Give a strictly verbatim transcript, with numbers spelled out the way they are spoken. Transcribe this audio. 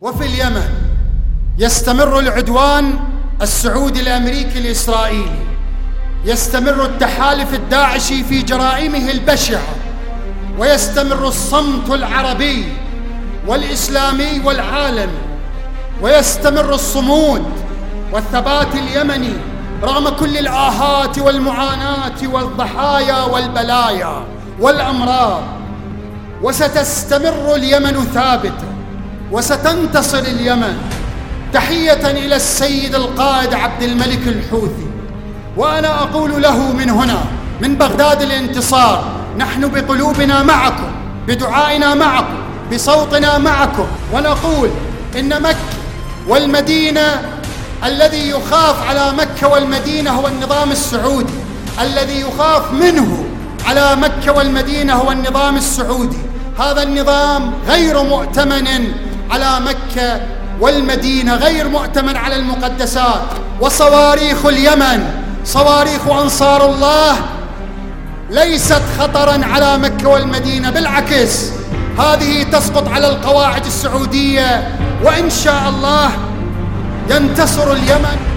وفي اليمن يستمر العدوان السعودي الأمريكي الإسرائيلي، يستمر التحالف الداعشي في جرائمه البشعة، ويستمر الصمت العربي والإسلامي والعالمي، ويستمر الصمود والثبات اليمني رغم كل الآهات والمعاناة والضحايا والبلايا والأمراض. وستستمر اليمن ثابتة، وستنتصر اليمن. تحية إلى السيد القائد عبد الملك الحوثي، وأنا أقول له من هنا من بغداد الانتصار: نحن بقلوبنا معكم، بدعائنا معكم، بصوتنا معكم. ونقول إن مكة والمدينة، الذي يخاف على مكة والمدينة هو النظام السعودي، الذي يخاف منه على مكة والمدينة هو النظام السعودي. هذا النظام غير مؤتمن على مكة والمدينة، غير مؤتمن على المقدسات. وصواريخ اليمن، صواريخ أنصار الله، ليست خطراً على مكة والمدينة، بالعكس هذه تسقط على القواعد السعودية، وإن شاء الله ينتصر اليمن.